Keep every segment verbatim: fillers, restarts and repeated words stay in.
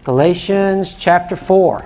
Galatians chapter four.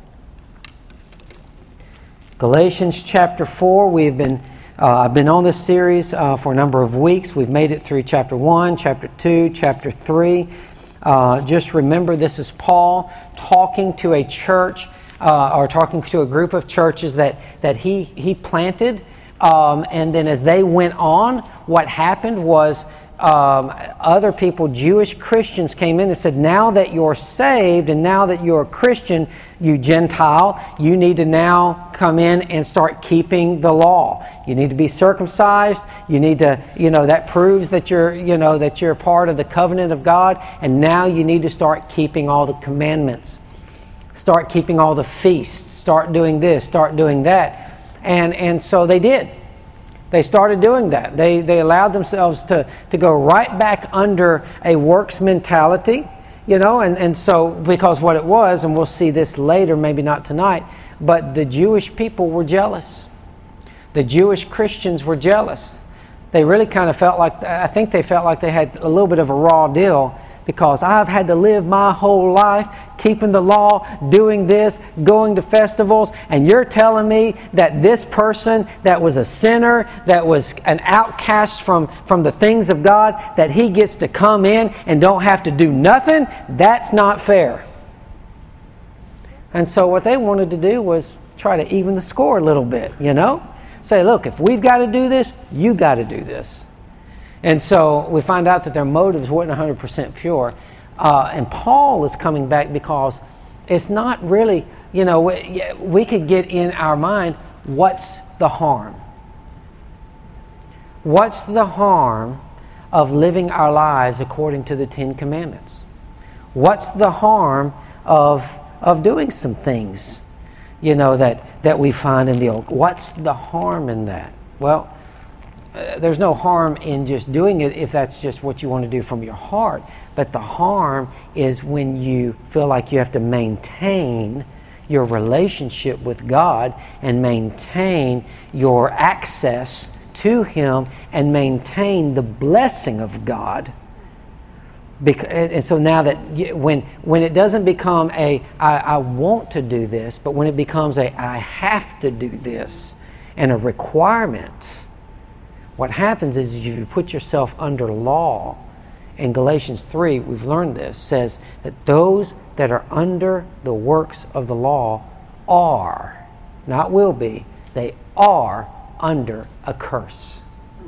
Galatians chapter four. We've been uh, I've been on this series uh, for a number of weeks. We've made it through chapter one, chapter two, chapter three. Uh, just remember, this is Paul talking to a church, uh, or talking to a group of churches that that he he planted, um, and then as they went on, what happened was um, other people, Jewish Christians, came in and said, "Now that you're saved, and now that you're a Christian, you Gentile, you need to now come in and start keeping the law. You need to be circumcised. You need to, you know, that proves that you're, you know, that you're part of the covenant of God. And now you need to start keeping all the commandments. Start keeping all the feasts. Start doing this. Start doing that." And and so they did. They started doing that. They they allowed themselves to to go right back under a works mentality. You know, and, and so, because what it was, and we'll see this later, maybe not tonight, but the Jewish people were jealous. The Jewish Christians were jealous. They really kind of felt like, I think they felt like they had a little bit of a raw deal, because I've had to live my whole life keeping the law, doing this, going to festivals, and you're telling me that this person that was a sinner, that was an outcast from, from the things of God, that he gets to come in and don't have to do nothing? That's not fair. And so what they wanted to do was try to even the score a little bit, you know? Say, look, if we've got to do this, you got to do this. And so we find out that their motives weren't one hundred percent pure. Uh, and Paul is coming back because it's not really, you know, we, we could get in our mind, what's the harm? What's the harm of living our lives according to the Ten Commandments? What's the harm of of doing some things, you know, that, that we find in the Old? What's the harm in that? Well, Uh, there's no harm in just doing it if that's just what you want to do from your heart. But the harm is when you feel like you have to maintain your relationship with God and maintain your access to Him and maintain the blessing of God. Because, and so now that you, when when it doesn't become a I, I want to do this, but when it becomes a I have to do this and a requirement, what happens is you put yourself under law. In Galatians three, we've learned this, says that those that are under the works of the law are, not will be, they are under a curse.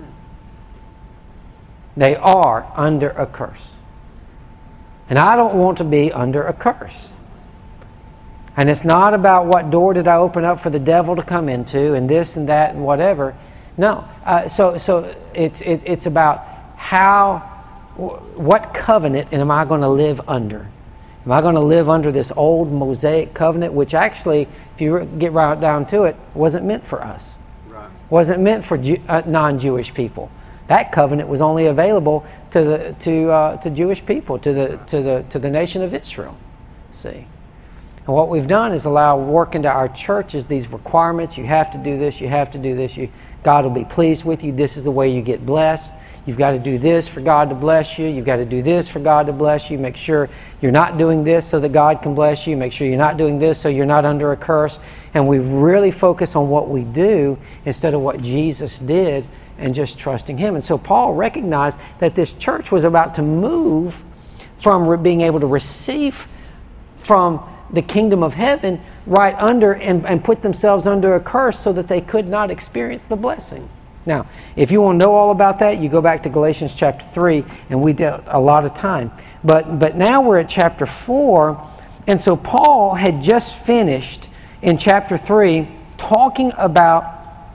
They are under a curse. And I don't want to be under a curse. And it's not about what door did I open up for the devil to come into and this and that and whatever. No, uh, so so it's it, it's about how, what covenant am I going to live under? Am I going to live under this old Mosaic covenant, which actually, if you get right down to it, wasn't meant for us. Right. Wasn't meant for Jew, uh, non-Jewish people. That covenant was only available to the to uh, to Jewish people, to the to the to the nation of Israel. See. And what we've done is allow work into our churches these requirements. You have to do this. You have to do this. You, God will be pleased with you. This is the way you get blessed. You've got to do this for God to bless you. You've got to do this for God to bless you. Make sure you're not doing this so that God can bless you. Make sure you're not doing this so you're not under a curse. And we really focus on what we do instead of what Jesus did and just trusting Him. And so Paul recognized that this church was about to move from being able to receive from the kingdom of heaven right under and, and put themselves under a curse so that they could not experience the blessing. Now, if you want to know all about that, you go back to Galatians chapter three, and we dealt a lot of time. But but now we're at chapter four, and so Paul had just finished in chapter three talking about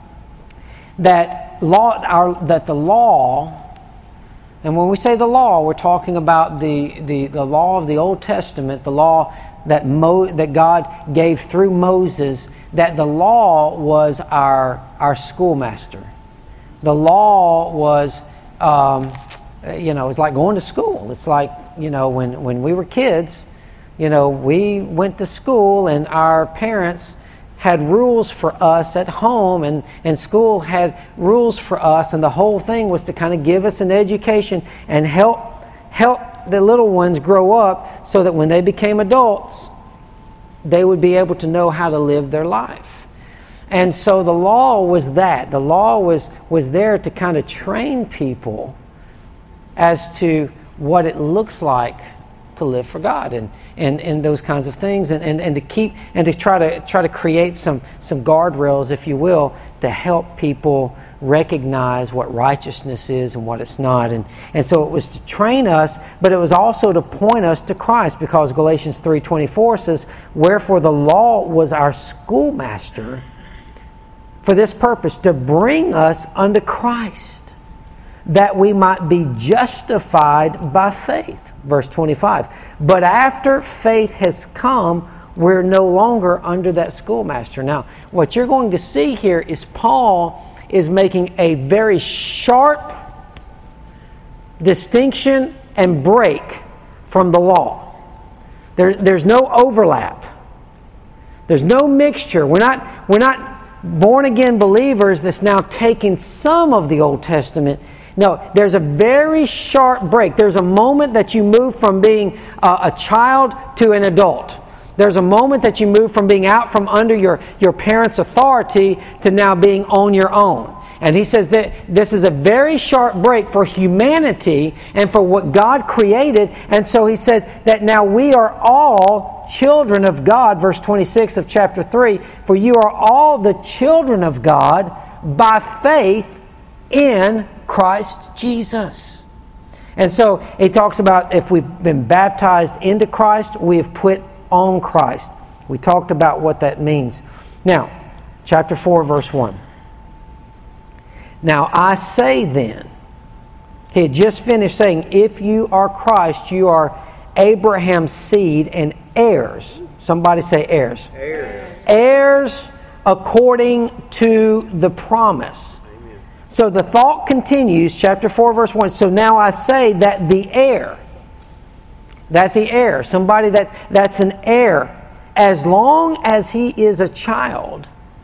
that law, our, that the law, and when we say the law, we're talking about the, the, the law of the Old Testament, the law that Mo, that God gave through Moses, that the law was our our schoolmaster. The law was, um, you know, it's like going to school. It's like, you know, when, when we were kids, you know, we went to school and our parents had rules for us at home, and, and school had rules for us, and the whole thing was to kind of give us an education and help help let the little ones grow up so that when they became adults, they would be able to know how to live their life. And so the law was that. The law was, was there to kind of train people as to what it looks like to live for God and, and, and those kinds of things, and, and, and to keep and to try to try to create some some guardrails, if you will, to help people recognize what righteousness is and what it's not. And and so it was to train us, but it was also to point us to Christ, because Galatians three twenty-four says, "Wherefore the law was our schoolmaster for this purpose, to bring us unto Christ, that we might be justified by faith." Verse twenty-five. But after faith has come, we're no longer under that schoolmaster. Now, what you're going to see here is Paul is making a very sharp distinction and break from the law. There, there's no overlap. There's no mixture. We're not, we're not born-again believers that's now taking some of the Old Testament. No, there's a very sharp break. There's a moment that you move from being uh, a child to an adult. There's a moment that you move from being out from under your, your parents' authority to now being on your own. And he says that this is a very sharp break for humanity and for what God created. And so he said that now we are all children of God. Verse twenty-six of chapter three, "For you are all the children of God by faith in Christ Jesus." And so he talks about if we've been baptized into Christ, we have put on Christ. We talked about what that means. Now, chapter four, verse one. "Now I say then," he had just finished saying, "if you are Christ, you are Abraham's seed and heirs." Somebody say heirs. Heirs. Heirs according to the promise. So the thought continues, chapter four, verse one. "So now I say that the heir," that the heir, somebody that, that's an heir, as long as he is a child,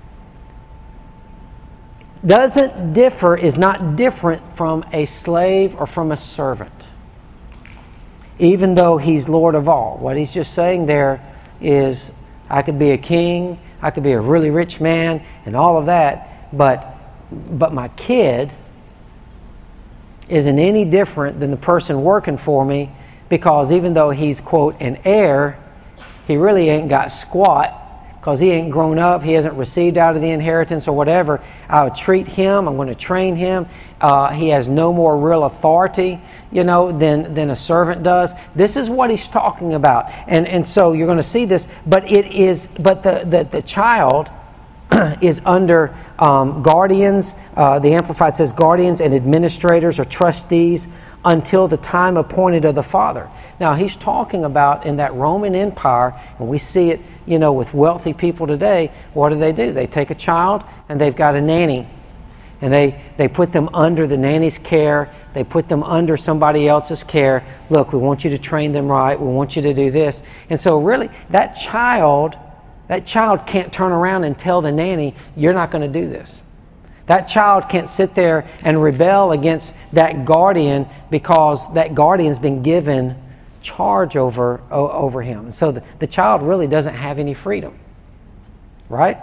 doesn't differ, is not different from a slave or from a servant, even though he's Lord of all. What he's just saying there is, I could be a king, I could be a really rich man, and all of that, but But my kid isn't any different than the person working for me, because even though he's, quote, an heir, he really ain't got squat, because he ain't grown up, he hasn't received out of the inheritance or whatever. I'll treat him, I'm going to train him. Uh, he has no more real authority, you know, than, than a servant does. This is what he's talking about. And and so you're going to see this, but it is, but the, the, the child is under um, guardians. Uh, the Amplified says guardians and administrators or trustees until the time appointed of the father. Now he's talking about in that Roman Empire, and we see it, you know, with wealthy people today. What do they do? They take a child and they've got a nanny, and they, they put them under the nanny's care. They put them under somebody else's care. Look, we want you to train them right. We want you to do this. And so really, that child That child can't turn around and tell the nanny, "You're not going to do this." That child can't sit there and rebel against that guardian, because that guardian's been given charge over, over him. So the, the child really doesn't have any freedom. Right?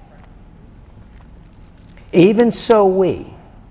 "Even so we,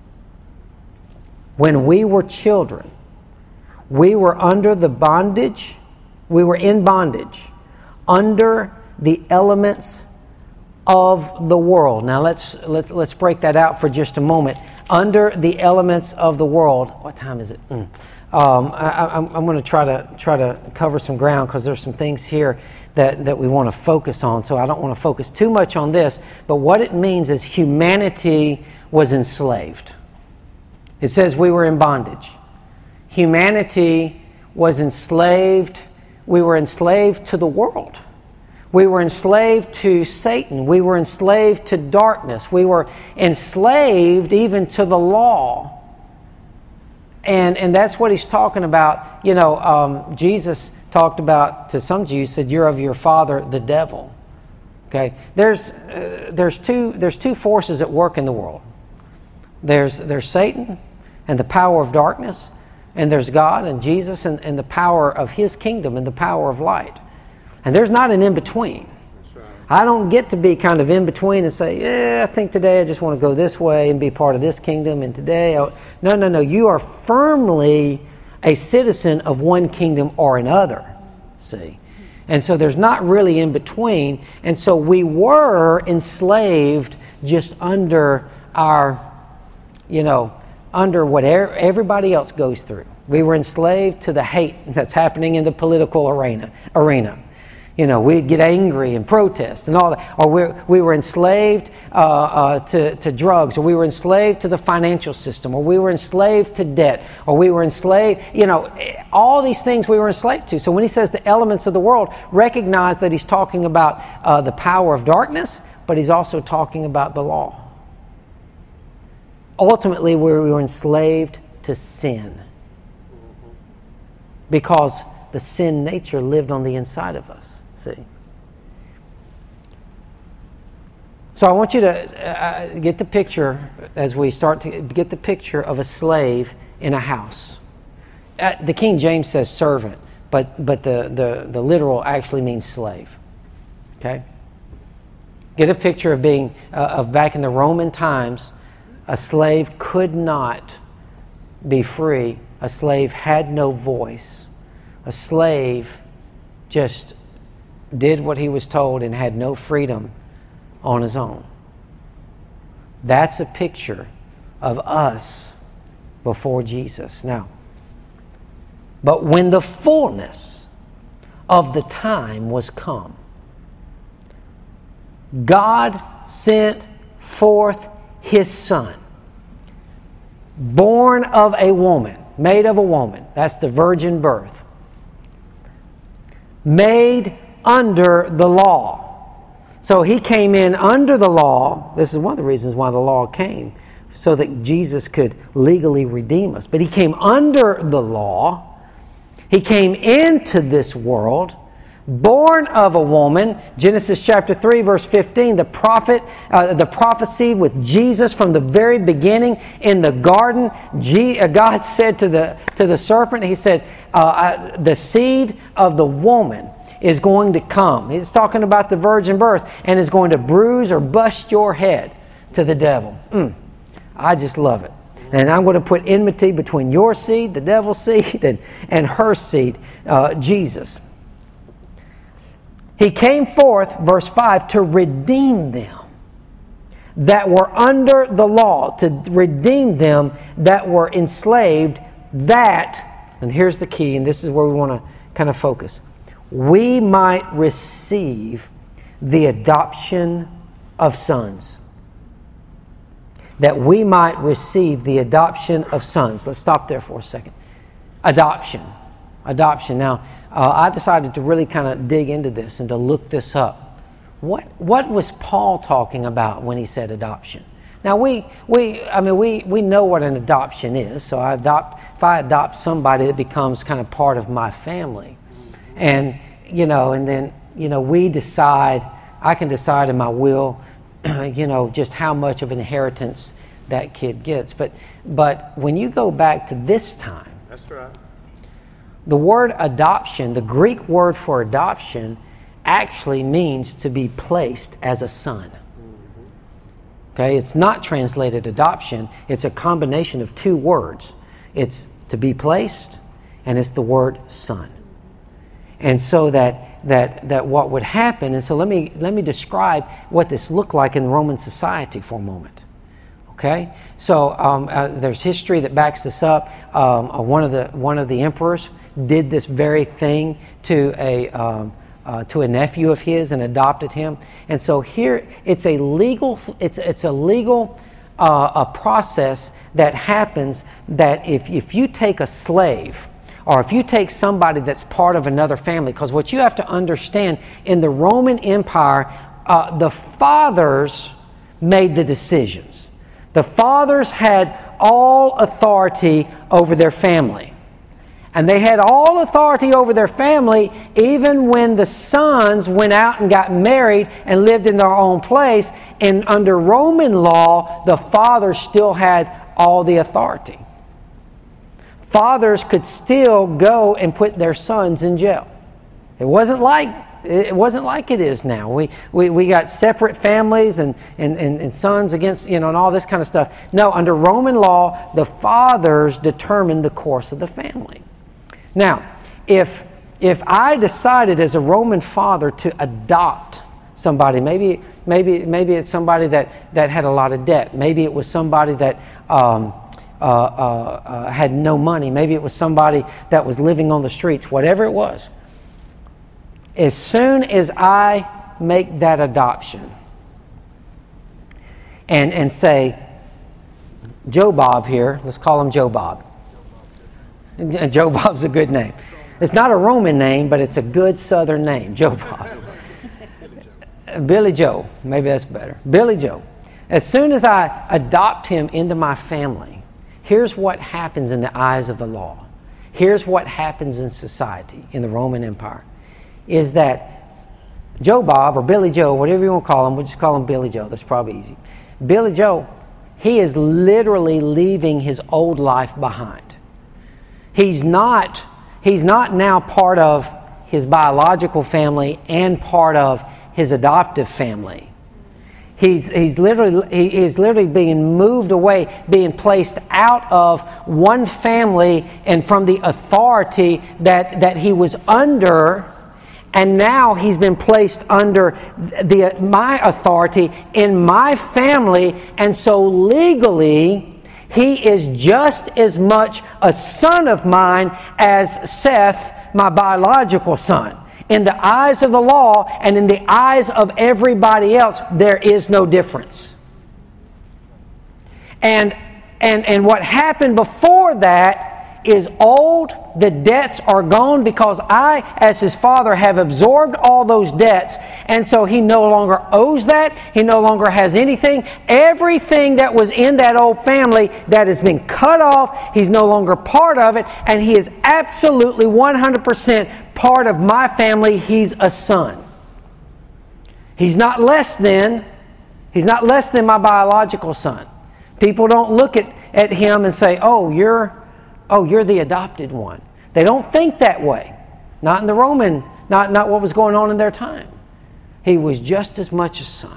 when we were children, we were under the bondage, we were in bondage, under the elements of the world." Now let's let, let's break that out for just a moment. Under the elements of the world. What time is it? Mm. Um, I, I'm, I'm going to try to try to cover some ground, because there's some things here that, that we want to focus on. So I don't want to focus too much on this. But what it means is humanity was enslaved. It says we were in bondage. Humanity was enslaved. We were enslaved to the world. We were enslaved to Satan. We were enslaved to darkness. We were enslaved even to the law. And and that's what he's talking about. You know, um, Jesus talked about, to some Jews, said, "You're of your father, the devil." Okay, there's uh, there's two there's two forces at work in the world. There's there's Satan and the power of darkness. And there's God and Jesus and, and the power of His kingdom and the power of light. And there's not an in-between. Right. I don't get to be kind of in-between and say, yeah, I think today I just want to go this way and be part of this kingdom. And today, I... no, no, no. You are firmly a citizen of one kingdom or another. See? And so there's not really in-between. And so we were enslaved just under our, you know, under what everybody else goes through. We were enslaved to the hate that's happening in the political arena. arena. You know, we'd get angry and protest and all that. Or we we were enslaved uh, uh, to, to drugs, or we were enslaved to the financial system, or we were enslaved to debt, or we were enslaved, you know, all these things we were enslaved to. So when he says the elements of the world, recognize that he's talking about uh, the power of darkness, but he's also talking about the law. Ultimately, we were enslaved to sin because the sin nature lived on the inside of us. See? So I want you to uh, get the picture as we start to get the picture of a slave in a house. Uh, the King James says servant, but but the, the, the literal actually means slave. Okay? Get a picture of being uh, of back in the Roman times. A slave could not be free. A slave had no voice. A slave just did what he was told and had no freedom on his own. That's a picture of us before Jesus. Now, but when the fullness of the time was come, God sent forth His Son, born of a woman, made of a woman. That's the virgin birth. Made under the law. So He came in under the law. This is one of the reasons why the law came, so that Jesus could legally redeem us. But He came under the law. He came into this world, born of a woman. Genesis chapter three, verse fifteen, the prophet, uh, the prophecy with Jesus from the very beginning in the garden. G- uh, God said to the to the serpent, He said, uh, uh, the seed of the woman is going to come. He's talking about the virgin birth, and is going to bruise or bust your head to the devil. Mm, I just love it. And I'm going to put enmity between your seed, the devil's seed, and, and her seed, uh, Jesus. He came forth, verse five, to redeem them that were under the law, to redeem them that were enslaved, that, and here's the key, and this is where we want to kind of focus, we might receive the adoption of sons. That we might receive the adoption of sons. Let's stop there for a second. Adoption. Adoption. Now, uh, I decided to really kind of dig into this and to look this up. What what was Paul talking about when he said adoption? Now, we we I mean we we know what an adoption is. So I adopt if I adopt somebody, it becomes kind of part of my family. And, you know, and then, you know, we decide, I can decide in my will, you know, just how much of an inheritance that kid gets. But but when you go back to this time, that's right. The word adoption, the Greek word for adoption, actually means to be placed as a son. Okay, it's not translated adoption. It's a combination of two words. It's to be placed, and it's the word son. And so that that that what would happen, and so let me let me describe what this looked like in Roman society for a moment. Okay, so um, uh, there's history that backs this up. Um, uh, one of the one of the emperors did this very thing to a um, uh, to a nephew of his and adopted him. And so here it's a legal it's it's a legal uh, a process that happens that if if you take a slave, or if you take somebody that's part of another family, because what you have to understand, in the Roman Empire, uh, the fathers made the decisions. The fathers had all authority over their family. And they had all authority over their family even when the sons went out and got married and lived in their own place. And under Roman law, the fathers still had all the authority. fathers could still go and put their sons in jail. It wasn't like it wasn't like it is now. We we, we got separate families and, and, and, and sons against, you know, and all this kind of stuff. No, under Roman law, the fathers determined the course of the family. Now, if if I decided as a Roman father to adopt somebody, maybe maybe maybe it's somebody that, that had a lot of debt. Maybe it was somebody that um, uh, uh, uh, had no money. Maybe it was somebody that was living on the streets. Whatever it was. As soon as I make that adoption and, and say, Joe Bob here, let's call him Joe Bob. Joe Bob's a good name. It's not a Roman name, but it's a good Southern name, Joe Bob. Billy Joe, maybe that's better. Billy Joe. As soon as I adopt him into my family, here's what happens in the eyes of the law. Here's what happens in society, in the Roman Empire. Is that Joe Bob or Billy Joe, whatever you want to call him, we'll just call him Billy Joe. That's probably easy. Billy Joe, he is literally leaving his old life behind. He's not, he's not now part of his biological family and part of his adoptive family. He's, he's literally he is literally being moved away, being placed out of one family and from the authority that, that he was under. And now he's been placed under the my authority in my family. And so legally, he is just as much a son of mine as Seth, my biological son. In the eyes of the law and in the eyes of everybody else, there is no difference. And, and, and what happened before that is old. The debts are gone because I, as his father, have absorbed all those debts. And so he no longer owes that. He no longer has anything. Everything that was in that old family that has been cut off, he's no longer part of it. And he is absolutely one hundred percent part of my family. He's a son. He's not less than, he's not less than my biological son. People don't look at, at him and say, oh, you're Oh, you're the adopted one. They don't think that way. Not in the Roman, not, not what was going on in their time. He was just as much a son.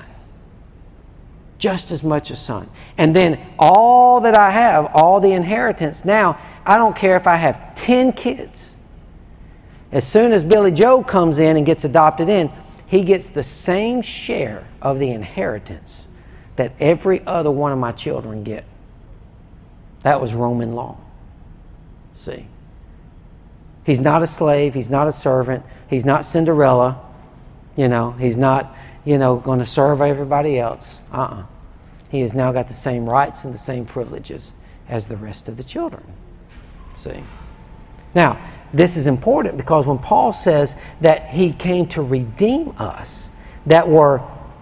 Just as much a son. And then all that I have, all the inheritance, now, I don't care if I have ten kids. As soon as Billy Joe comes in and gets adopted in, he gets the same share of the inheritance that every other one of my children get. That was Roman law. See, he's not a slave. He's not a servant. He's not Cinderella. You know, he's not, you know, going to serve everybody else. Uh-uh. He has now got the same rights and the same privileges as the rest of the children. See. Now, this is important because when Paul says that he came to redeem us that were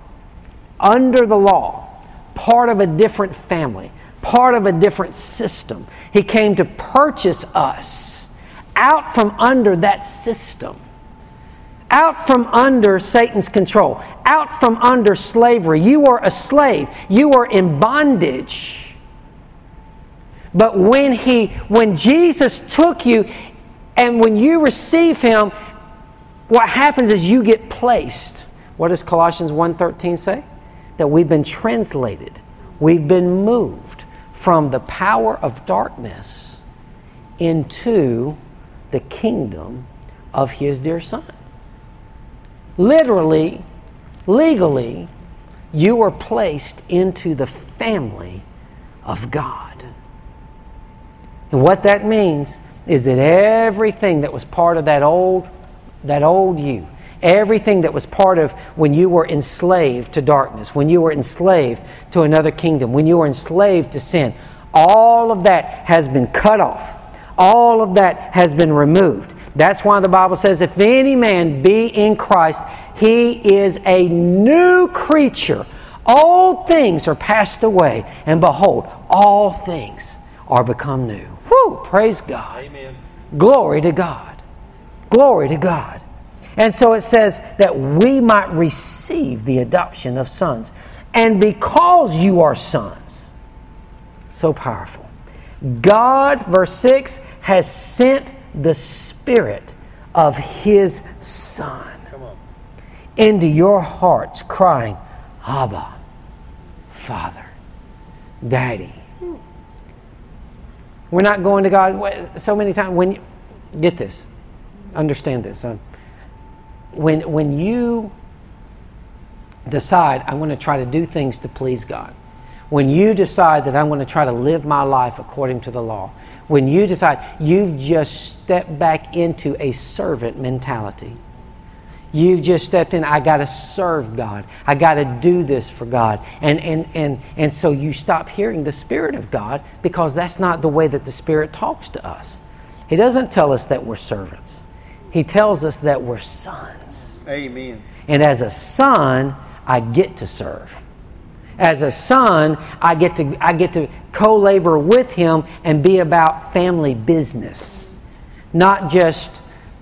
under the law, part of a different family, part of a different system. He came to purchase us out from under that system, out from under Satan's control, out from under slavery. You were a slave. You were in bondage. But when he, when Jesus took you and when you receive him, what happens is you get placed. What does Colossians one thirteen say? That we've been translated. We've been moved from the power of darkness into the kingdom of his dear Son. Literally, legally, you were placed into the family of God. And what that means is that everything that was part of that old, that old you, everything that was part of when you were enslaved to darkness, when you were enslaved to another kingdom, when you were enslaved to sin, all of that has been cut off. All of that has been removed. That's why the Bible says, if any man be in Christ, he is a new creature. Old things are passed away, and behold, all things are become new. Whew, praise God. Amen. Glory to God. Glory to God. And so it says that we might receive the adoption of sons. And because you are sons, so powerful, God, verse six, has sent the Spirit of His Son into your hearts, crying, Abba, Father, Daddy. We're not going to God so many times. When you, get this, understand this. Um, when when you decide I'm going to try to do things to please God, when you decide that I'm going to try to live my life according to the law, when you decide you've just stepped back into a servant mentality. You've just stepped in, I got to serve God. I got to do this for God. And, and, and, and so you stop hearing the Spirit of God, because that's not the way that the Spirit talks to us. He doesn't tell us that we're servants. He tells us that we're sons. Amen. And as a son, I get to serve. As a son, I get to I get to co-labor with Him and be about family business. Not just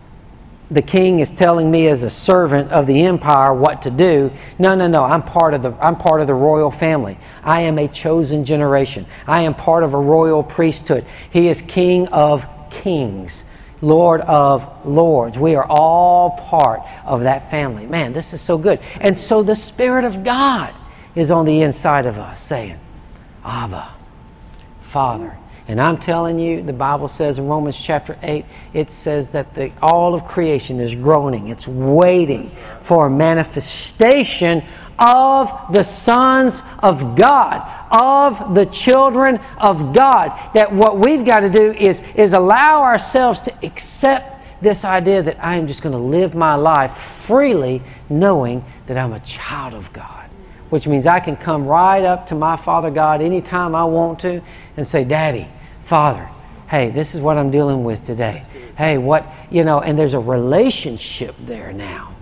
the king is telling me as a servant of the empire what to do. No, no, no. I'm part of the I'm part of the royal family. I am a chosen generation. I am part of a royal priesthood. He is King of kings, Lord of lords. We are all part of that family. Man, this is so good. And so the Spirit of God is on the inside of us saying, Abba, Father. And I'm telling you, the Bible says in Romans chapter eight, it says that the, all of creation is groaning. It's waiting for a manifestation of the sons of God, of the children of God. That what we've got to do is, is allow ourselves to accept this idea that I am just going to live my life freely, knowing that I'm a child of God. Which means I can come right up to my Father God anytime I want to and say, Daddy, Father, hey, this is what I'm dealing with today. Hey, what, you know, and there's a relationship there now.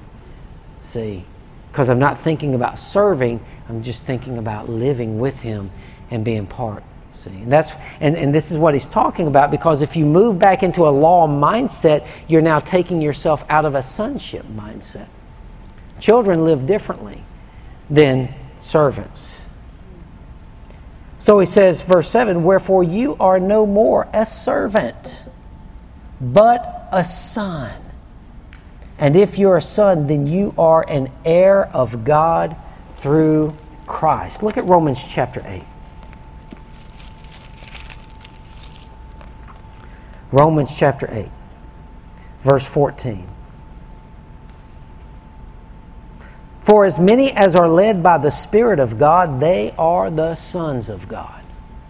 See, because I'm not thinking about serving, I'm just thinking about living with Him and being part. See, and that's and, and this is what he's talking about, because if you move back into a law mindset, you're now taking yourself out of a sonship mindset. Children live differently than servants. So he says, verse seven, wherefore you are no more a servant, but a son. And if you're a son, then you are an heir of God through Christ. Look at Romans chapter eight. Romans chapter eight, verse fourteen. For as many as are led by the Spirit of God, they are the sons of God.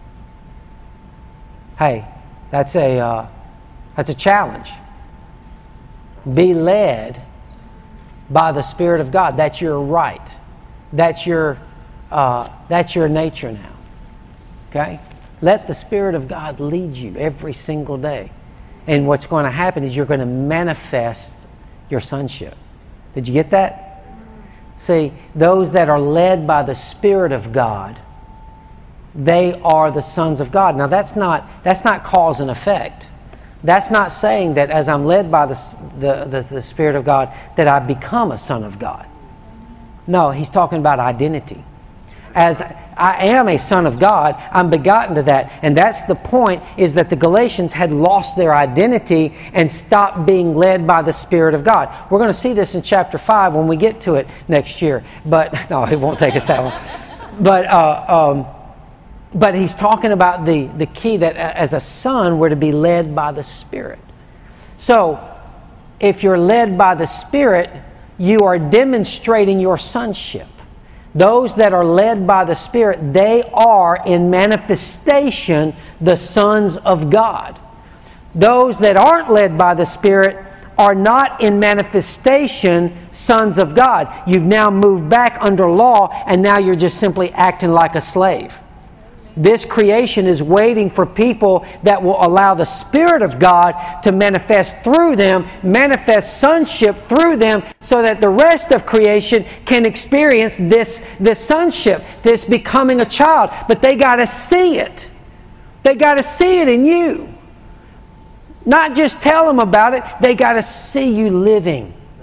Hey, that's a uh, that's a challenge. Be led by the Spirit of God. That's your right. That's your uh, that's your nature now. Okay? Let the Spirit of God lead you every single day. And what's going to happen is you're going to manifest your sonship. Did you get that? See, those that are led by the Spirit of God, they are the sons of God. Now that's not that's not cause and effect. That's not saying that as I'm led by the, the, the, the Spirit of God that I become a son of God. No, he's talking about identity. As I am a son of God, I'm begotten to that. And that's the point, is that the Galatians had lost their identity and stopped being led by the Spirit of God. We're going to see this in chapter five when we get to it next year. But, no, it won't take us that long. But, uh, um, but he's talking about the, the key that as a son, we're to be led by the Spirit. So, if you're led by the Spirit, you are demonstrating your sonship. Those that are led by the Spirit, they are in manifestation the sons of God. Those that aren't led by the Spirit are not in manifestation sons of God. You've now moved back under law, and now you're just simply acting like a slave. This creation is waiting for people that will allow the Spirit of God to manifest through them, manifest sonship through them, so that the rest of creation can experience this, this sonship, this becoming a child. But they got to see it. They got to see it in you. Not just tell them about it, they got to see you living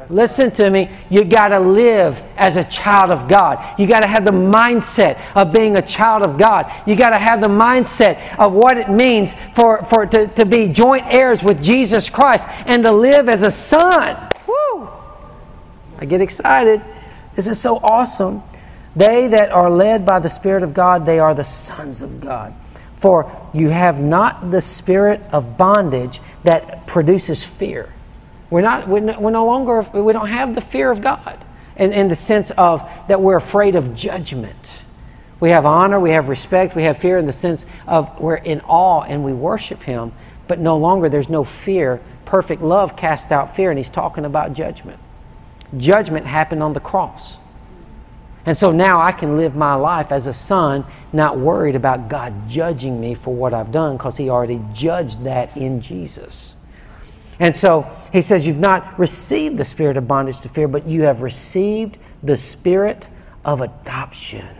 Listen to me. You got to live as a child of God. You got to have the mindset of being a child of God. You got to have the mindset of what it means for, for to, to be joint heirs with Jesus Christ and to live as a son. Woo! I get excited. This is so awesome. They that are led by the Spirit of God, they are the sons of God. For you have not the spirit of bondage that produces fear. We're not. We're no, we're no longer. We don't have the fear of God, in, in the sense of that we're afraid of judgment. We have honor. We have respect. We have fear in the sense of we're in awe and we worship Him. But no longer there's no fear. Perfect love casts out fear, and He's talking about judgment. Judgment happened on the cross. And so now I can live my life as a son, not worried about God judging me for what I've done, because He already judged that in Jesus. And so He says, you've not received the spirit of bondage to fear, but you have received the spirit of adoption,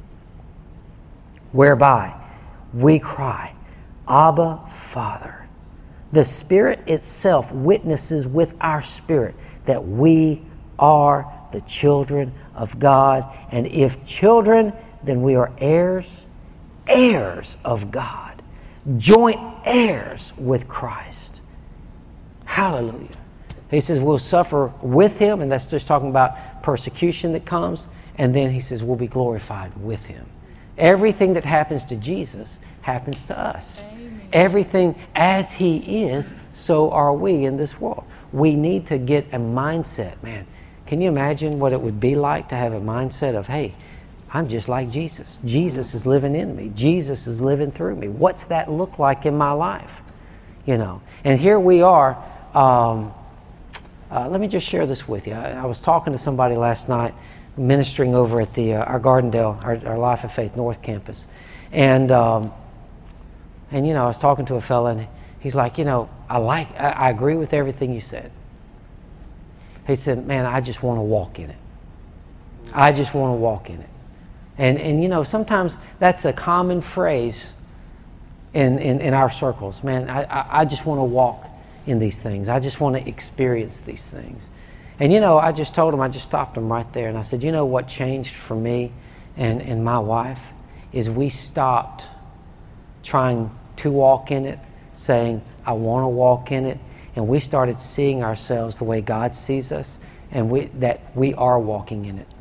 whereby we cry, Abba, Father. The Spirit itself witnesses with our spirit that we are the children of God. And if children, then we are heirs, heirs of God, joint heirs with Christ. Hallelujah. He says we'll suffer with Him, and that's just talking about persecution that comes. And then He says we'll be glorified with Him. Everything that happens to Jesus happens to us. Amen. Everything as He is, so are we in this world. We need to get a mindset, man. Can you imagine what it would be like to have a mindset of, hey, I'm just like Jesus. Jesus is living in me. Jesus is living through me. What's that look like in my life? You know, and here we are. Um, uh, let me just share this with you. I, I was talking to somebody last night, ministering over at the uh, our Gardendale, our, our Life of Faith North campus, and um, and you know, I was talking to a fella, and he's like, you know, I like, I, I agree with everything you said. He said, man, I just want to walk in it. I just want to walk in it. And, and you know, sometimes that's a common phrase in, in, in our circles. Man, I, I, I just want to walk in these things. I just want to experience these things. And, you know, I just told him, I just stopped him right there. And I said, you know what changed for me and, and my wife is we stopped trying to walk in it, saying, I want to walk in it. And we started seeing ourselves the way God sees us, and we, that we are walking in it.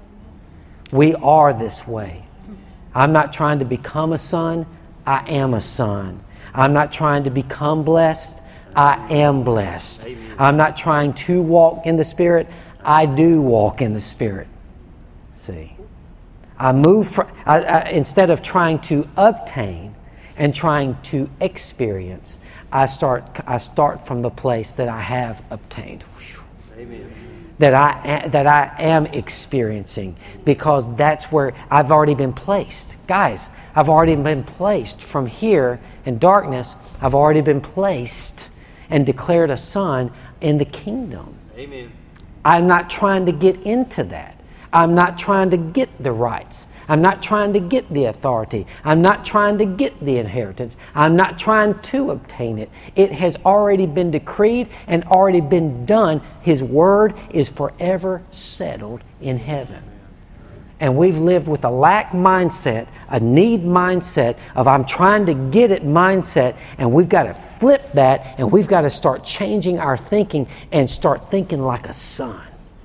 We are this way. I'm not trying to become a son. I am a son. I'm not trying to become blessed. I am blessed. Amen. I'm not trying to walk in the Spirit. I do walk in the Spirit. See, I move from, I, I, instead of trying to obtain and trying to experience, I start I start from the place that I have obtained. Amen. That I that I am experiencing, because that's where I've already been placed. Guys, I've already been placed from here in darkness. I've already been placed and declared a son in the kingdom. Amen. I'm not trying to get into that. I'm not trying to get the rights. I'm not trying to get the authority. I'm not trying to get the inheritance. I'm not trying to obtain it. It has already been decreed and already been done. His word is forever settled in heaven. And we've lived with a lack mindset, a need mindset of I'm trying to get it mindset, and we've got to flip that, and we've got to start changing our thinking and start thinking like a son.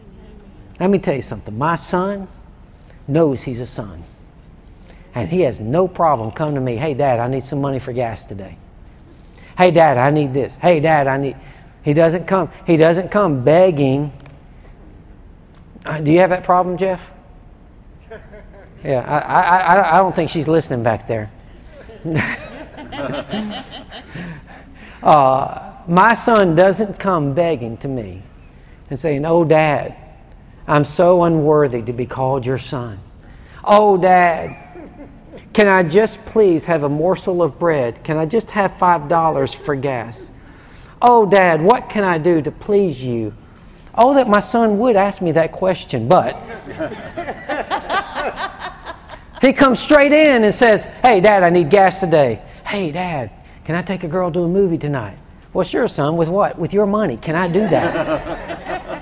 Let me tell you something. My son knows he's a son. And he has no problem coming to me, hey, Dad, I need some money for gas today. Hey, Dad, I need this. Hey, Dad, I need... He doesn't come, he doesn't come begging. Uh, do you have that problem, Jeff? Yeah, I, I, I, I don't think she's listening back there. uh, my son doesn't come begging to me and saying, oh, Dad, I'm so unworthy to be called your son. Oh, Dad, can I just please have a morsel of bread? Can I just have five dollars for gas? Oh, Dad, what can I do to please you? Oh, that my son would ask me that question, but he comes straight in and says, hey, Dad, I need gas today. Hey, Dad, can I take a girl to a movie tonight? Well, sure, son, with what? With your money. Can I do that?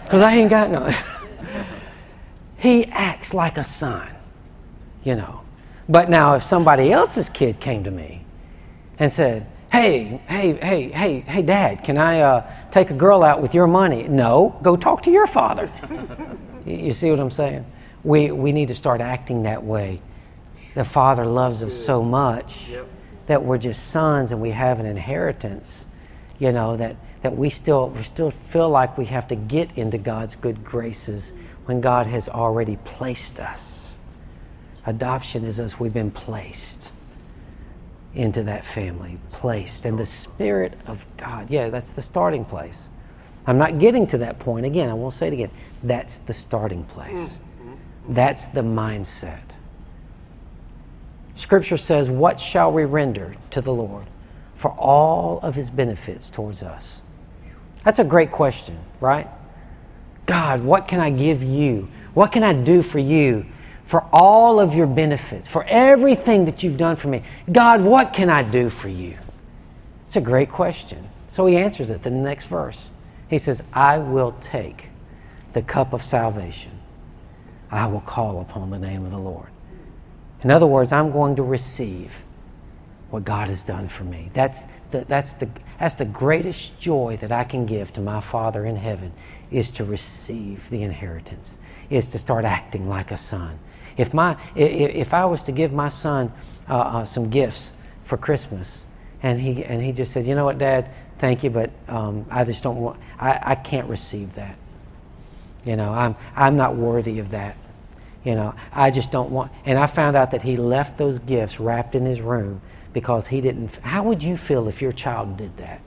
Because I ain't got none. He acts like a son, you know. But now if somebody else's kid came to me and said, hey, hey, hey, hey, hey, Dad, can I uh, take a girl out with your money? No, go talk to your father. You see what I'm saying? We we need to start acting that way. The Father loves us so much yep. that we're just sons and we have an inheritance, you know, that, that we still we still feel like we have to get into God's good graces when God has already placed us. Adoption is as we've been placed into that family, placed. And the Spirit of God, yeah, that's the starting place. I'm not getting to that point. Again, I won't say it again. That's the starting place. That's the mindset. Scripture says, what shall we render to the Lord for all of His benefits towards us? That's a great question, right? God, what can I give you? What can I do for you for all of your benefits, for everything that you've done for me? God, what can I do for you? It's a great question. So He answers it in the next verse. He says, I will take the cup of salvation. I will call upon the name of the Lord. In other words, I'm going to receive what God has done for me. That's the, that's the, that's the greatest joy that I can give to my Father in heaven, is to receive the inheritance, is to start acting like a son. If my if I was to give my son uh, uh, some gifts for Christmas, and he and he just said, you know what, Dad, thank you, but um, I just don't want, I, I can't receive that. You know, I'm I'm not worthy of that. You know, I just don't want, and I found out that he left those gifts wrapped in his room because he didn't. How would you feel if your child did that?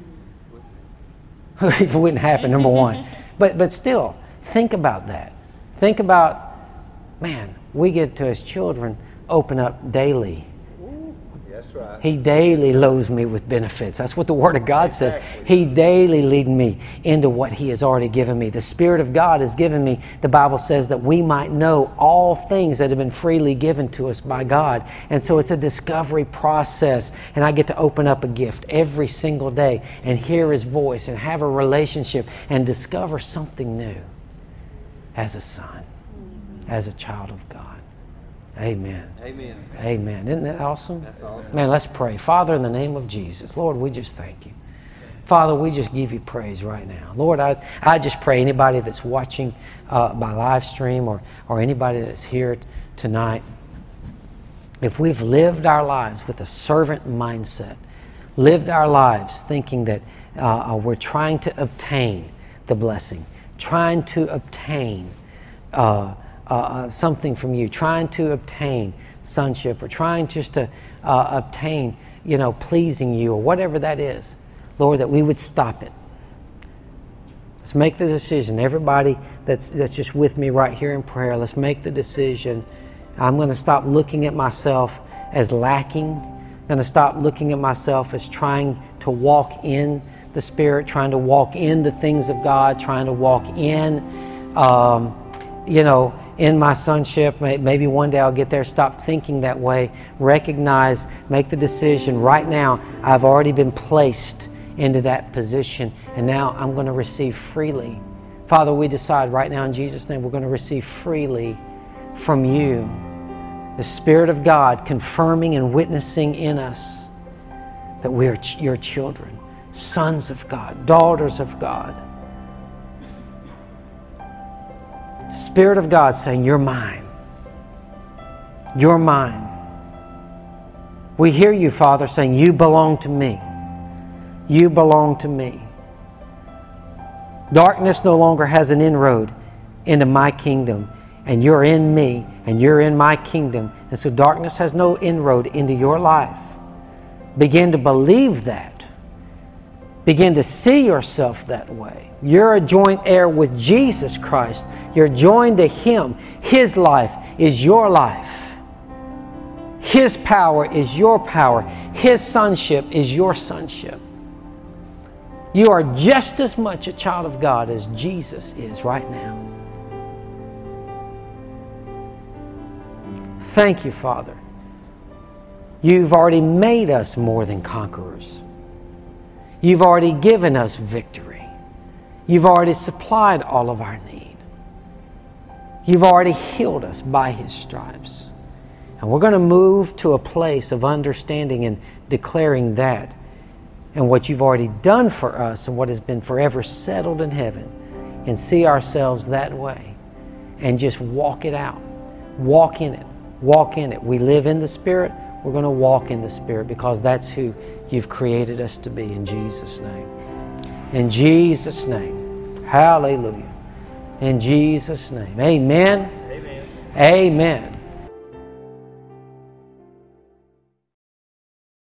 It wouldn't happen, number one. But but still, think about that. Think about, man, we get to as children open up daily. That's right. He daily loads me with benefits. That's what the Word of God says. He daily leads me into what He has already given me. The Spirit of God has given me, the Bible says, that we might know all things that have been freely given to us by God. And so it's a discovery process. And I get to open up a gift every single day and hear His voice and have a relationship and discover something new as a son, as a child of God. Amen. Amen. Amen. Isn't that awesome? That's awesome. Man, let's pray. Father, in the name of Jesus, Lord, we just thank you. Father, we just give you praise right now. Lord, I, I just pray anybody that's watching uh, by live stream or, or anybody that's here tonight, if we've lived our lives with a servant mindset, lived our lives thinking that uh, we're trying to obtain the blessing, trying to obtain uh Uh, uh, something from you, trying to obtain sonship, or trying just to uh, obtain, you know, pleasing you, or whatever that is, Lord, that we would stop it. Let's make the decision. Everybody that's that's just with me right here in prayer, let's make the decision. I'm going to stop looking at myself as lacking. I'm going to stop looking at myself as trying to walk in the Spirit, trying to walk in the things of God, trying to walk in, um, you know, in my sonship. Maybe one day I'll get there. Stop thinking that way. Recognize, make the decision. Right now, I've already been placed into that position, and now I'm going to receive freely. Father, we decide right now in Jesus' name, we're going to receive freely from you. The Spirit of God confirming and witnessing in us that we are ch- your children, sons of God, daughters of God. Spirit of God saying, you're mine. You're mine. We hear you, Father, saying, you belong to me. You belong to me. Darkness no longer has an inroad into my kingdom, and you're in me, and you're in my kingdom, and so darkness has no inroad into your life. Begin to believe that. Begin to see yourself that way. You're a joint heir with Jesus Christ. You're joined to Him. His life is your life. His power is your power. His sonship is your sonship. You are just as much a child of God as Jesus is right now. Thank you, Father. You've already made us more than conquerors. You've already given us victory. You've already supplied all of our need. You've already healed us by His stripes. And we're going to move to a place of understanding and declaring that and what You've already done for us and what has been forever settled in heaven, and see ourselves that way and just walk it out. Walk in it. Walk in it. We live in the Spirit. We're going to walk in the Spirit because that's who You've created us to be, in Jesus' name. In Jesus' name. Hallelujah. In Jesus' name. Amen. Amen. Amen.